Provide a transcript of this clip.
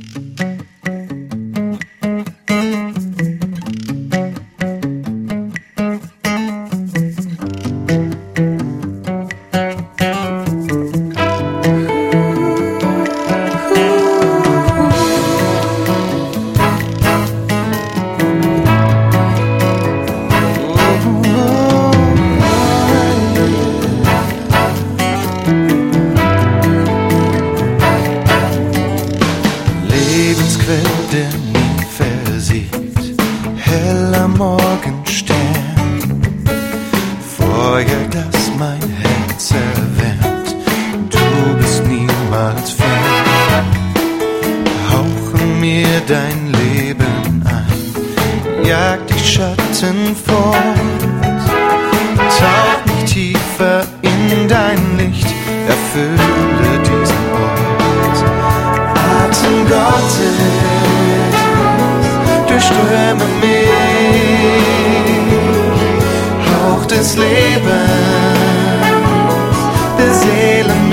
Der nie versiegt, heller Morgenstern, Feuer, das mein Herz erwärmt, du bist niemals fern. Hauche mir dein Leben ein, jag die Schatten fort, tauch mich tiefer in dein Licht, erfülle diesen Ort. Atem Gottes, durchströme mich, Hauch des Lebens, der Seelen